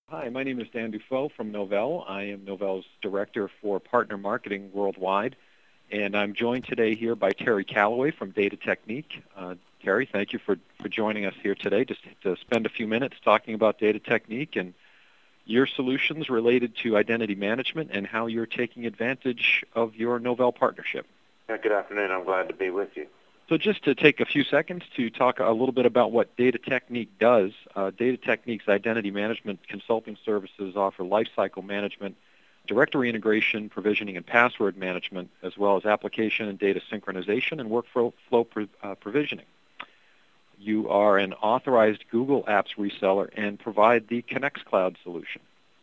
Hi, my name is Dan Dufault from Novell. I am Novell's Director for Partner Marketing worldwide, and I'm joined today here by Terry Calloway from Data Technique. Terry, thank you for joining us here today just to spend a few minutes talking about Data Technique and your solutions related to identity management and how you're taking advantage of your Novell partnership. Good afternoon. I'm glad to be with you. So just to take a few seconds to talk a little bit about what Data Technique does. Data Technique's identity management consulting services offer lifecycle management, directory integration, provisioning, and password management, as well as application and data synchronization and workflow provisioning. You are an authorized Google Apps reseller and provide the ConnexCloud solution.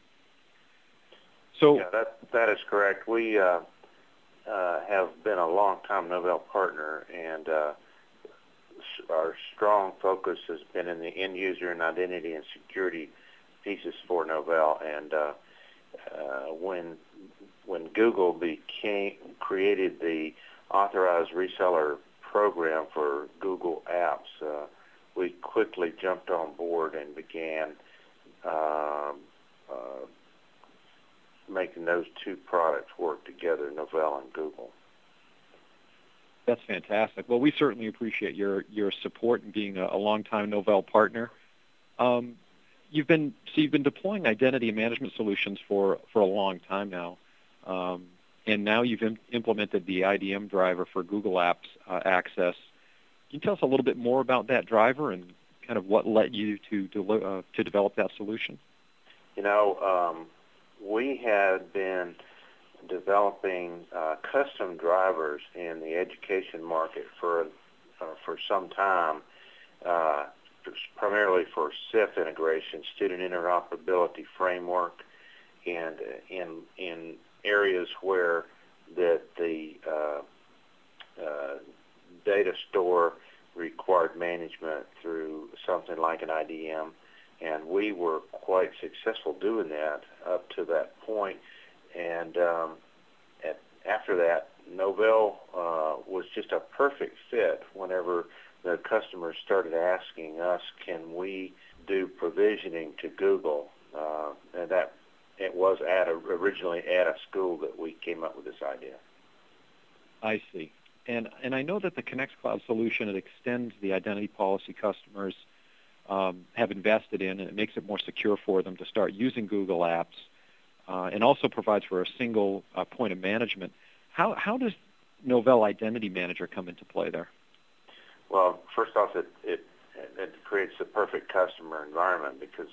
So, yeah, that is correct. We have been a long-time Novell partner, and our strong focus has been in the end-user and identity and security pieces for Novell. And when Google created the authorized reseller program for Google Apps, we quickly jumped on board and began making those two products work together, Novell and Google. That's fantastic. Well, we certainly appreciate your support and being a longtime Novell partner. You've been deploying identity management solutions for a long time now, and now you've implemented the IDM driver for Google Apps Access. Can you tell us a little bit more about that driver and kind of what led you to develop that solution? We had been developing custom drivers in the education market for some time, primarily for SIF integration, student interoperability framework, and in areas where the data store required management through something like an IDM. And we were quite successful doing that up to that point. And after that, Novell was just a perfect fit whenever the customers started asking us, can we do provisioning to Google? And that it was originally at a school that we came up with this idea. I see. And I know that the ConnexCloud solution, it extends the identity policy customers have invested in, and it makes it more secure for them to start using Google Apps, and also provides for a single point of management. How does Novell Identity Manager come into play there? Well, first off, it creates the perfect customer environment because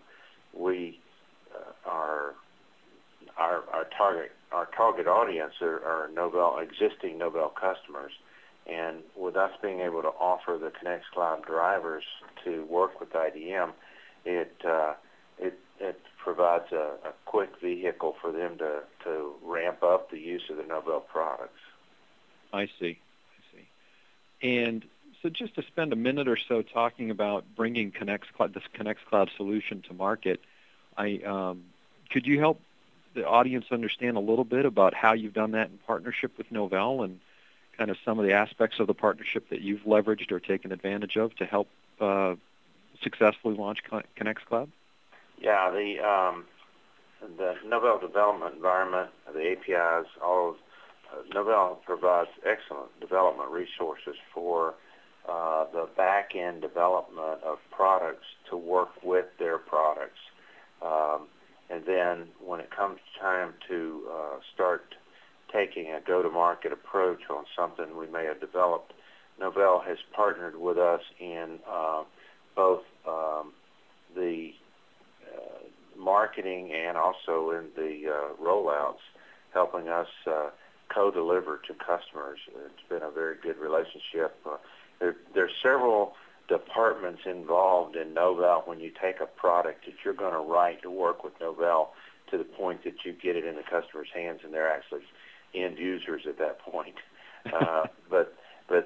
our target audience are existing Novell customers. And with us being able to offer the ConnexCloud drivers to work with IDM, it provides a quick vehicle for them to ramp up the use of the Novell products. I see. And so just to spend a minute or so talking about bringing this ConnexCloud solution to market, could you help the audience understand a little bit about how you've done that in partnership with Novell and kind of some of the aspects of the partnership that you've leveraged or taken advantage of to help successfully launch ConnexCloud? Yeah, the Novell development environment, the APIs, all of Novell provides excellent development resources for the back-end development of products to work with their products. And then when it comes time to start taking a go-to-market approach on something we may have developed, Novell has partnered with us in both the marketing and also in the rollouts, helping us co-deliver to customers. It's been a very good relationship. There are several departments involved in Novell when you take a product that you're going to write to work with Novell to the point that you get it in the customer's hands and they're actually end users at that point. But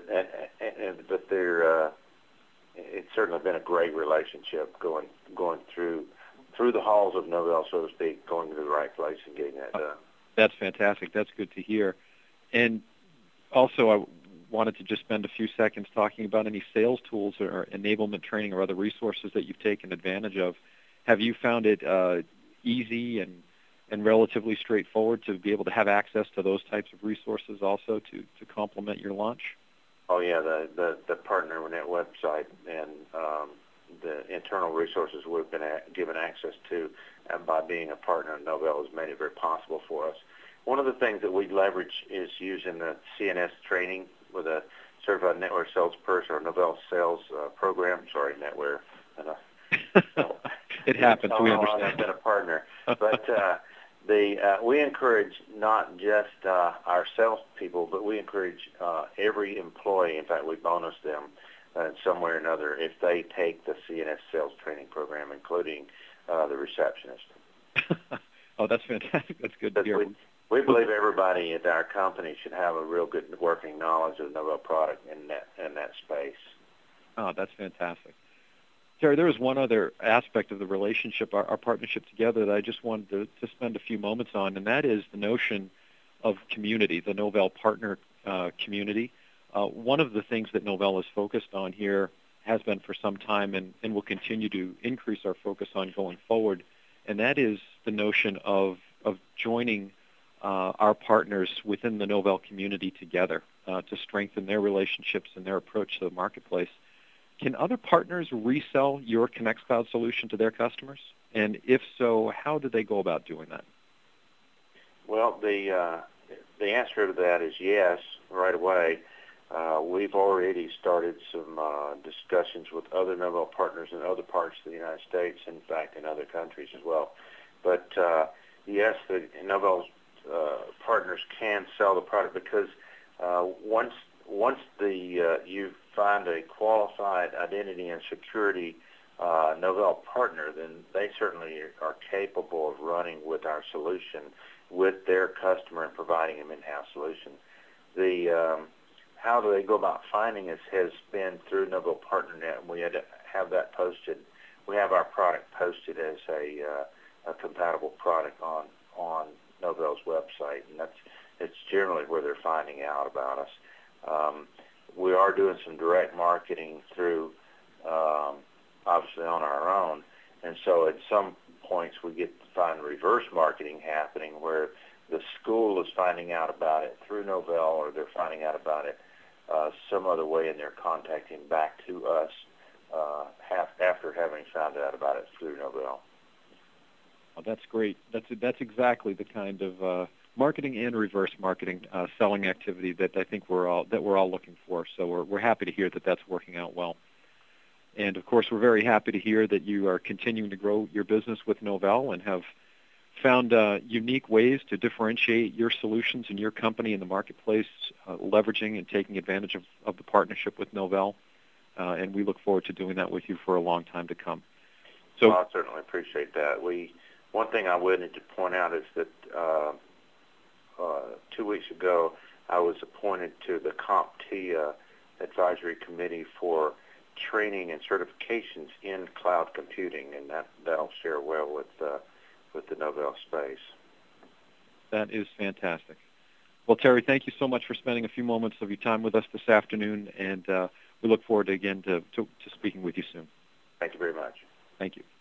it's certainly been a great relationship going through the halls of Novell, so to speak, going to the right place and getting that done. That's fantastic. That's good to hear. And also, I wanted to just spend a few seconds talking about any sales tools or enablement training or other resources that you've taken advantage of Have you found it easy and relatively straightforward to be able to have access to those types of resources also to complement your launch? Oh yeah, the PartnerNet website and the internal resources we've been given access to by being a partner of Novell has made it very possible for us. One of the things that we leverage is using the CNS training with a certified netwear salesperson or Novell sales program. Sorry, netwear. It happens. We understand. I've been a partner, but we encourage not just our salespeople, but we encourage every employee. In fact, we bonus them in some way or another if they take the CNS sales training program, including the receptionist. Oh, that's fantastic. That's good to hear. We believe everybody at our company should have a real good working knowledge of the Novell product in that space. Oh, that's fantastic. Terry, there was one other aspect of the relationship, our partnership together, that I just wanted to spend a few moments on, and that is the notion of community, the Novell partner community. One of the things that Novell is focused on here has been for some time and will continue to increase our focus on going forward, and that is the notion of joining our partners within the Novell community together to strengthen their relationships and their approach to the marketplace. Can other partners resell your ConnectCloud solution to their customers? And if so, how do they go about doing that? Well, the answer to that is yes, right away. We've already started some discussions with other Novell partners in other parts of the United States, in fact, in other countries as well. But yes, the Novell partners can sell the product because once you find a qualified identity and security Novell partner, then they certainly are capable of running with our solution with their customer and providing an in-house solution. How do they go about finding us has been through Novell PartnerNet, and we had to have that posted. We have our product posted as a compatible product on Novell's website, and it's generally where they're finding out about us. We are doing some direct marketing through, obviously on our own, and so at some points we get to find reverse marketing happening where the school is finding out about it through Novell, or they're finding out about it some other way, and they're contacting back to us after having found out about it through Novell. Oh, that's great. That's exactly the kind of marketing and reverse marketing selling activity that I think we're all looking for. So we're happy to hear that that's working out well. And of course, we're very happy to hear that you are continuing to grow your business with Novell and have found unique ways to differentiate your solutions and your company in the marketplace, leveraging and taking advantage of the partnership with Novell. And we look forward to doing that with you for a long time to come. So, well, I certainly appreciate that. One thing I would need to point out is that 2 weeks ago, I was appointed to the CompTIA Advisory Committee for training and certifications in cloud computing, and that'll share well with the Novell space. That is fantastic. Well, Terry, thank you so much for spending a few moments of your time with us this afternoon, and we look forward again to speaking with you soon. Thank you very much. Thank you.